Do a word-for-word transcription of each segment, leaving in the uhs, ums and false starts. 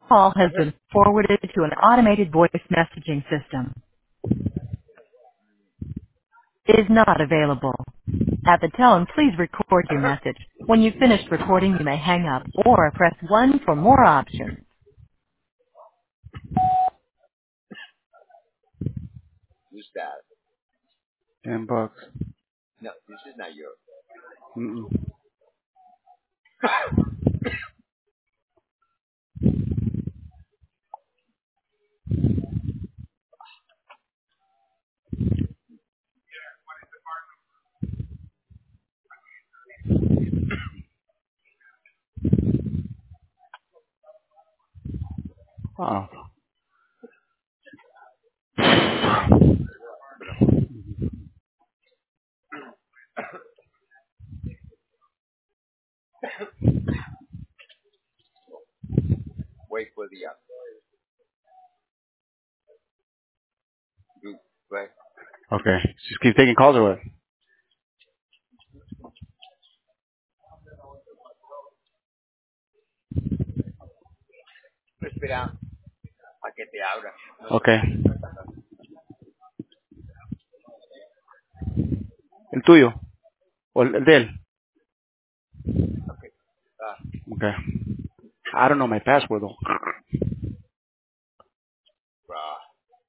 Call has been forwarded to an automated voice messaging system. Is not available. At the tone, please record your message. When you've finished recording, you may hang up or press one for more options. Who's that? Ten bucks. No, this is not yours. Mm-mm. Oh. Wait for the uh, group, right? Okay. Just keep taking calls or what? Espera a que te abra. No, Okay. ¿El tuyo? ¿O el, el de él? okay. Ah, Okay. I don't know my password though. bra.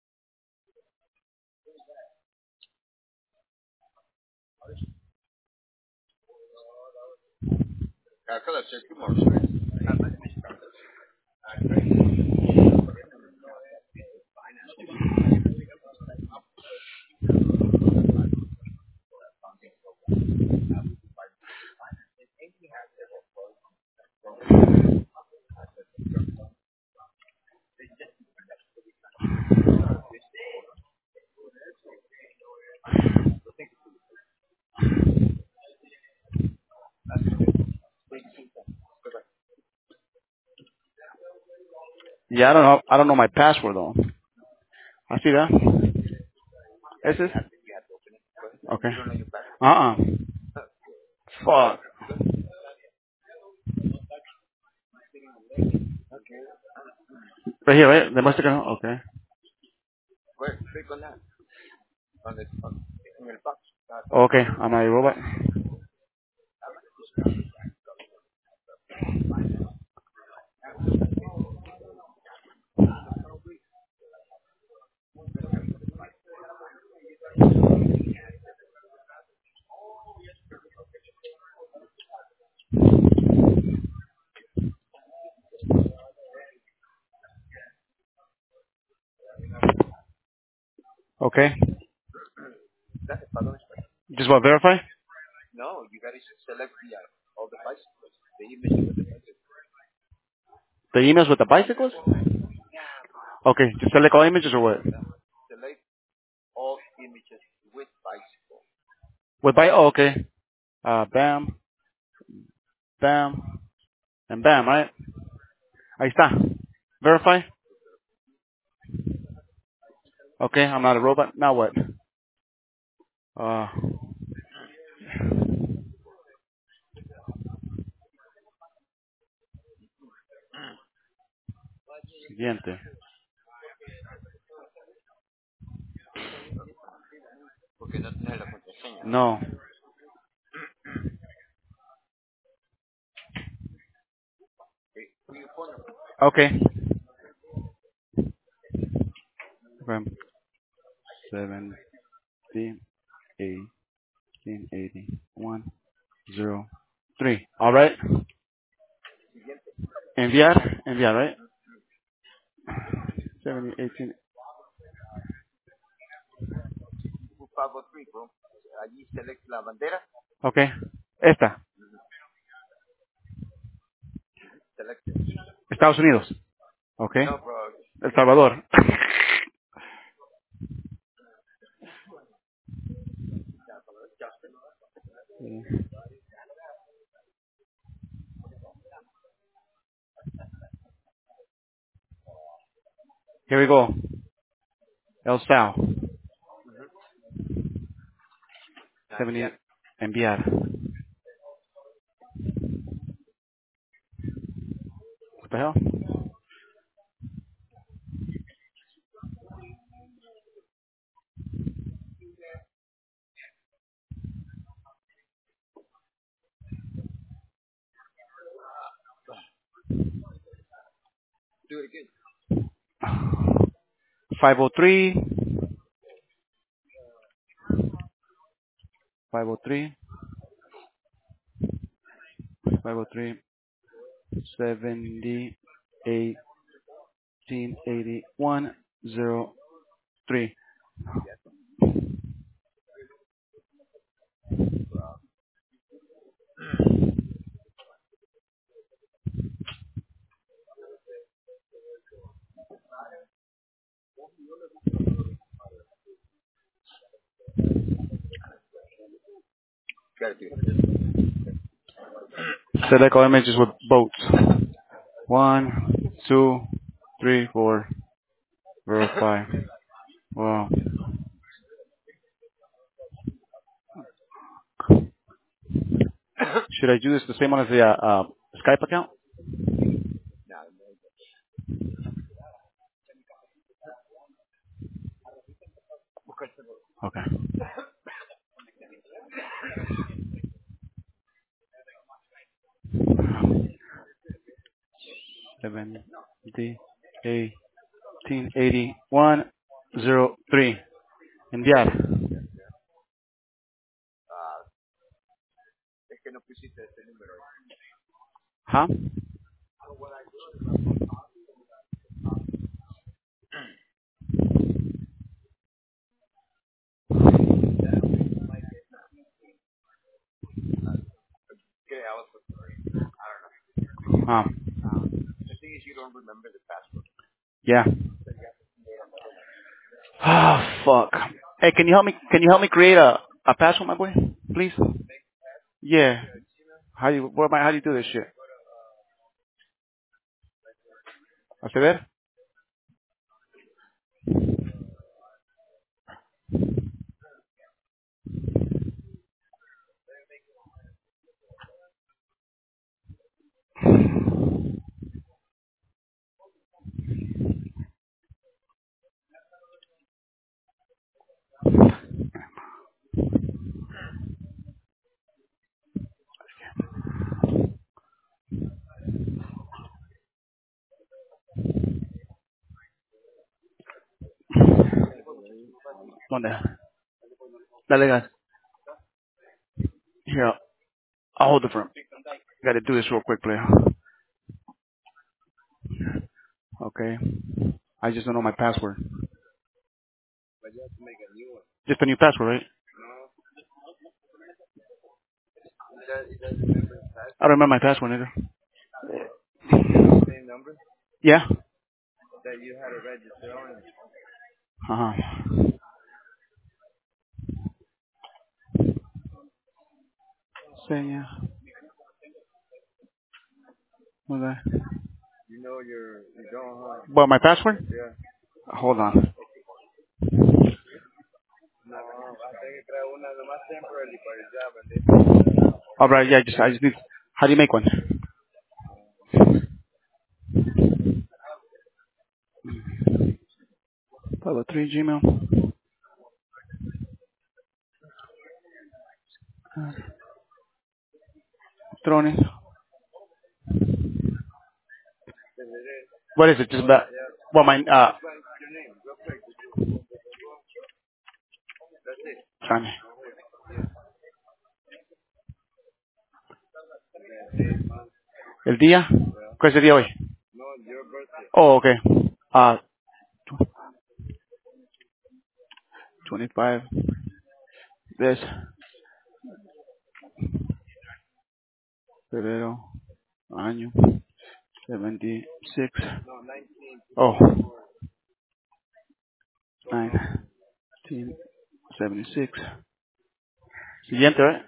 Calcula, check tomorrow, right? Not much Michigan. Yeah, I don't know. I don't know my password though. I see that. Ese es? Okay. You don't know your back. Uh-uh. Fuck. Right here, right? Demuestra que no. Okay. Where? Click on that. On the, on, in el box. Ah, Okay. I'm a robot. Okay. That's a follow. Just want to verify? No, you gotta select the, uh, all the bicycles. The images with the bicycles. The emails with the bicycles? Okay. Just select all images or what? Select all images with bicycle. With by? Oh, okay. Uh, bam, bam, and bam, right? Ahí está. Verify? Okay, I'm not a robot. Now what? Uh, siguiente. Porque no tienes la contraseña. No. Okay. Put your phone number. Okay. From seventeen, eighteen, eighty-one, zero, three. All right. Enviar, enviar, right? seventeen, eighteen. two five oh three, bro. Allí select la bandera. Okay. Esta. Select it. Estados Unidos. Okay. No, bro. El Salvador. Here we go. El Sal. seventy, Enviar. enviar. What the hell? Do it again. five oh three, five oh three, five oh three, seventy, eighteen, eighty-one, zero, three. Got it. Select all images with boats. One, two, three, four, verify. Wow. Should I do this the same one as the uh, uh, Skype account? Nah, Okay. seventy, eighteen, eighty-one, zero, three. Enviar. ah, es que no pusiste ese número. Huh? Okay, I was, I don't know. Huh. The thing is, you don't remember the password. Yeah. Ah, fuck. Hey, can you help me? Can you help me create a a password, my boy? Please. Yeah. How do you? What am I? How do you do this shit? ¿Hace ver? ¿Dónde? Dale gas. Here, I'll hold it for him. Got to do this real quick, player. Okay. I just don't know my password. But you have to make a new one. Just a new password, right? No. It, does, it doesn't remember the password. I don't remember my password either. The same number Yeah. that you had to register on. Uh huh. Seña. Okay. You know your, you don't, huh? What, my password? Yeah. Hold on. No, I think que crear una nomás temporarily para el job and then All right. Yeah. Just I just need. How do you make one? five oh three Gmail. Throwing it. What is it? Just that. Well, my uh. your name, real quick. That's it. Johnny. El día. ¿Cuál es el día hoy? No, your birthday. Oh, okay. Uh, twenty-five. This. Febrero. Año. seventy-six. No, nineteen. Oh. nineteen seventy-six. Siguiente, right?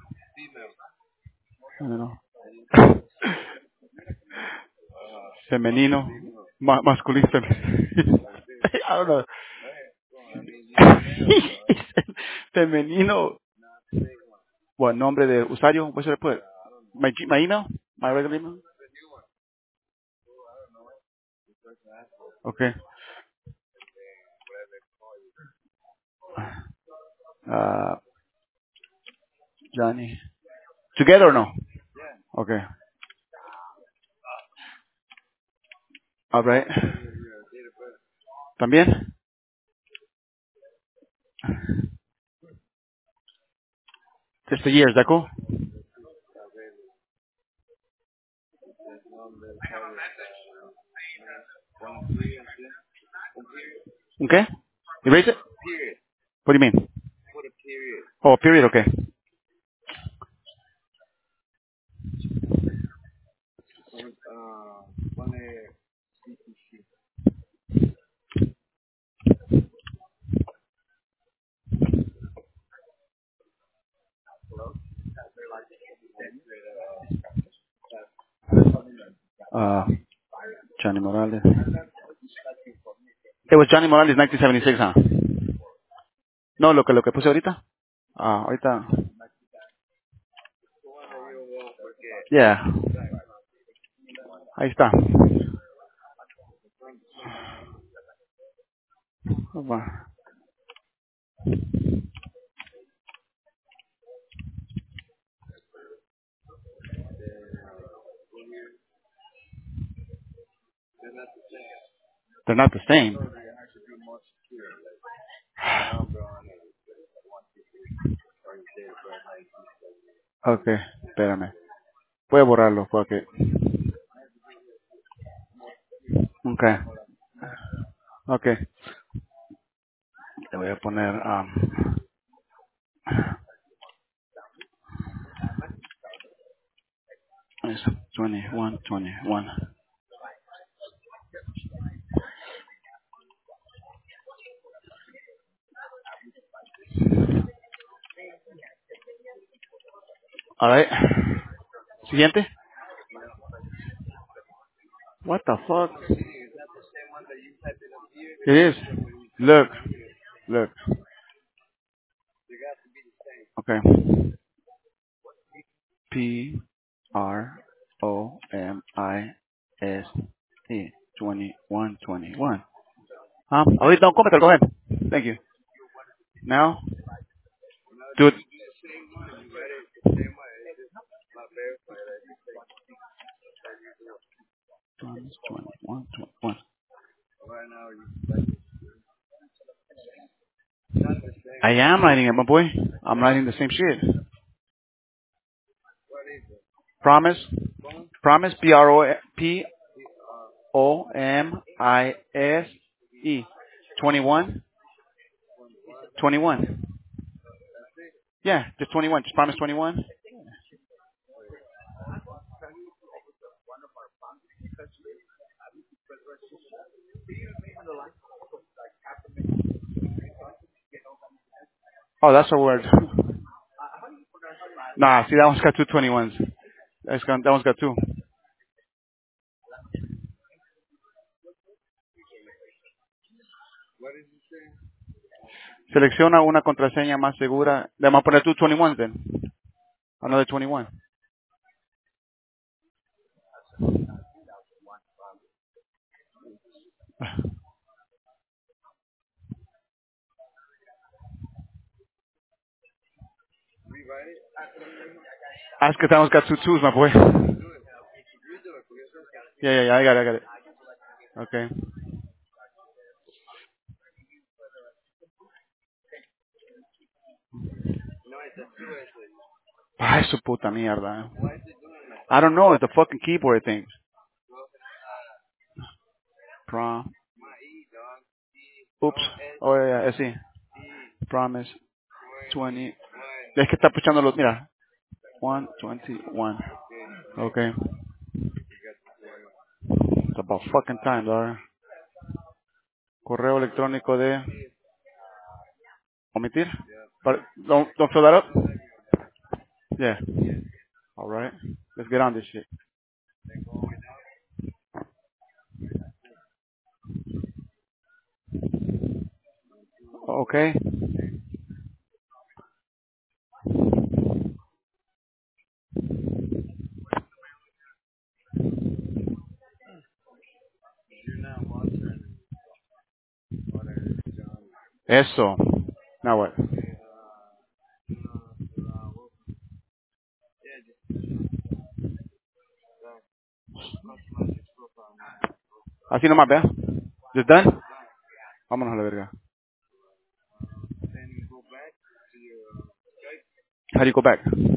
I don't know. Femenino. Ma masculino. Femenino. I don't know. Femenino. What, nombre de usuario? What should I put? My, G- my email? My regular email? Okay. Uh, Johnny. Together or no? Okay. All right. ¿También? Just the years, ¿de acuerdo? Okay. Erase it? Period. What do you mean? Put a period. Oh, period, okay. Uh, pone C T C. Uh, Johnny Morales. It was Johnny Morales nineteen seventy-six, huh? No, lo que, lo que puse ahorita. Ah, ahorita. Yeah. Ahí está. They're not the same. Okay, espérame. Voy a borrarlo porque... Okay. Okay. Le voy a poner... Um, es twenty-one, twenty-one. Alright. Siguiente. What the fuck? It is. Look. Look. Okay. P R O M I S E twenty-one, twenty-one. Um, ahorita un cómetelo, go ahead. Thank you. Now, do it. twenty-one, twenty-one. I am writing it, my boy. I'm writing the same shit. Promise. Promise. P R O P O M I S E. twenty-one. twenty-one. Yeah, just twenty-one. Just promise twenty-one. Oh, that's a word. Nah, see, that one's got two twenty-ones. That's got, that one's got two. Selecciona una contraseña más segura. Le vamos a poner two twenty-ones then. Another twenty-one. Ask if that one's got two twos, my boy. Yeah, yeah, yeah, I got it, I got it. Okay. Ay, su puta mierda. I don't know, it's the fucking keyboard thing. Prom. Oops. Oh, yeah, yeah, sí. Promise. twenty. Es que está puchando los, mira. one twenty-one. Okay. It's about fucking time, dog. Correo electrónico de omitir. But don't, don't fill that up? Yeah. Alright. Let's get on this shit. Okay. Eso. Now what? Así nomás, vea. Just done? Vámonos a la verga. How do you go back?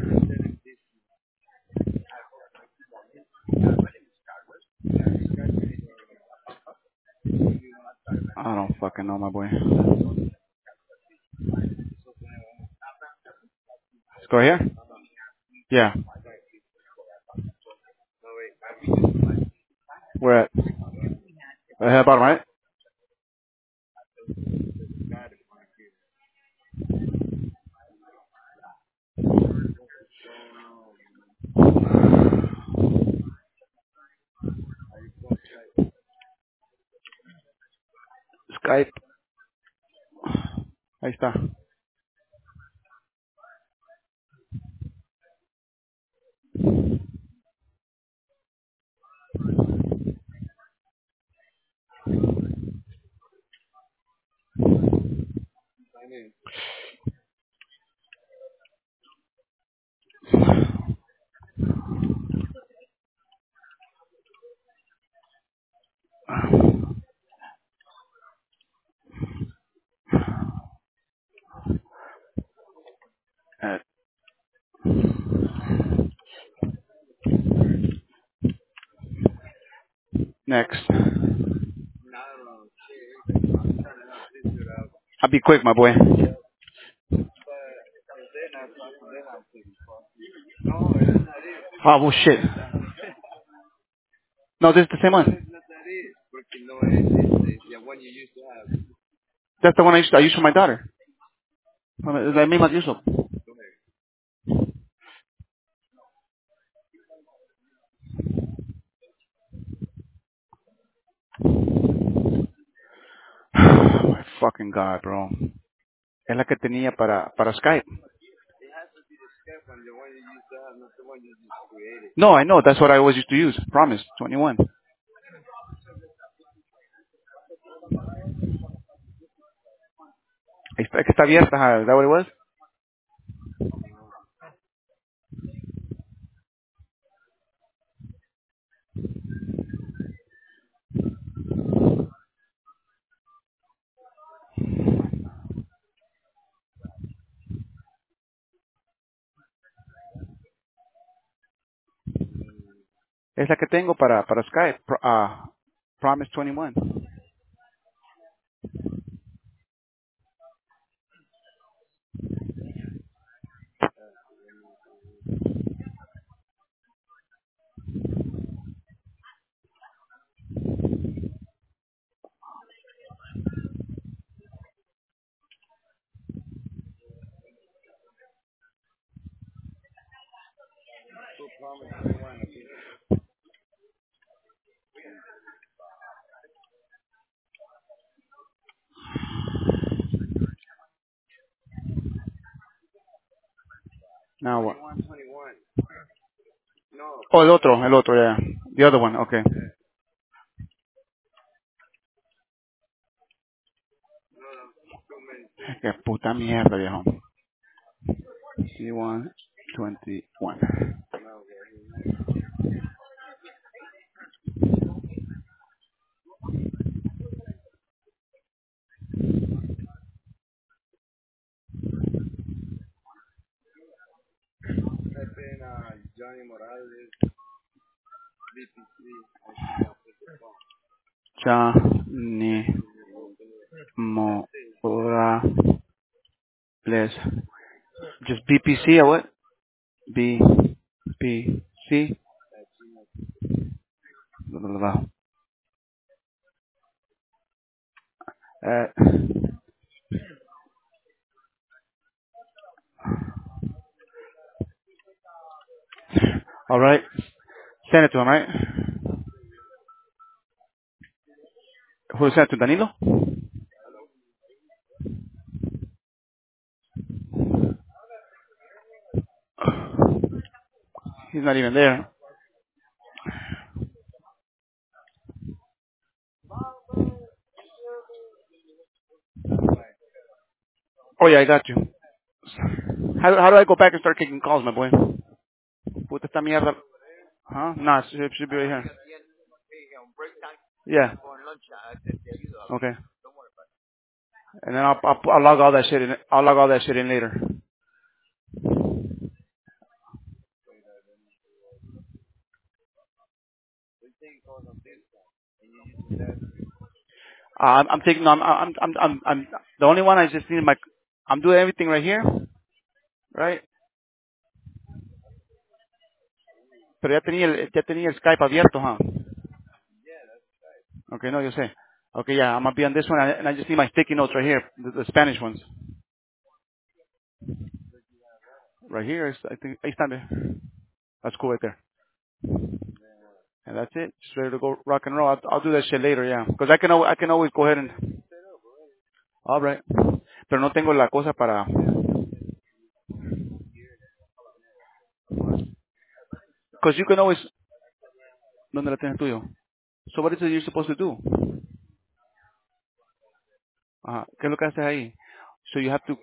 I don't fucking know, my boy. Let's go here? Yeah. We're at, right here, bottom, right? Skype. Ahí está. At next. I'll be quick, my boy. Oh, well, shit. No, this is the same one. That's the one I used to, I used for my daughter. Es la misma que uso. Oh my fucking God, bro. Es la que tenía para, para Skype. No, I know. That's what I always used to use. Promise, twenty-one. Es que está abierta. Is that what it was? Es la que tengo para, para Skype. Pro, uh, Promise twenty-one. Now what? Oh, el otro, el otro, yeah. The other one, okay. Qué puta mierda, viejo. C one twenty-one. Johnny Morales. Just B P C or what? B P C. Blah, blah, blah. Uh, all right. Send it to him, right? Who sent it to Danilo? He's not even there. Oh yeah, I got you. How, how do I go back and start kicking calls, my boy? Puta esta mierda. Huh? No, it should, should be right here. Yeah. Con lunch, ah, te, te ayudo. A, Okay. don't worry about And then I'll, I'll I'll log all that shit in. I'll log all that shit in later. Uh, I'm, I'm taking. I'm, I'm I'm I'm I'm the only one I just need my. I'm doing everything right here, right? Pero ya tenía el, ya tenía el Skype abierto, huh? Okay, no, yo sé. Okay, yeah, I'm gonna be on this one, and I just need my sticky notes right here, the, the Spanish ones. Right here, is, I think, ahí están. eh. That's cool right there. And that's it. Just ready to go rock and roll. I'll, I'll do that shit later, yeah. Because I can, al- I can always go ahead and. All right. Pero no tengo la cosa para. Because you can always. ¿Dónde la tienes tuyo? So what is it you're supposed to do? Ajá. ¿Qué es lo que haces ahí? So you have to.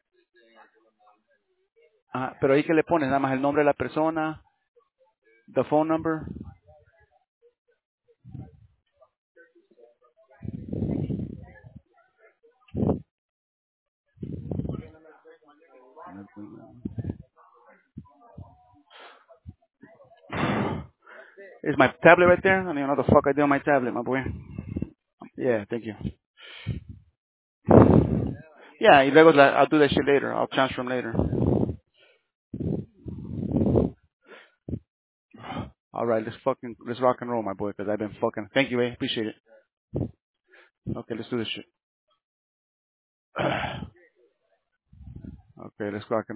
Ajá. Pero ahí que le pones nada más el nombre de la persona, the phone number. Is my tablet right there? I don't even know what the fuck I did on my tablet, my boy. Yeah, thank you. Yeah, y luego la, I'll do that shit later. I'll transfer them later. All right, let's fucking let's rock and roll, my boy, because I've been fucking. Thank you, eh? Appreciate it. Okay, let's do this shit. Okay, let's rock and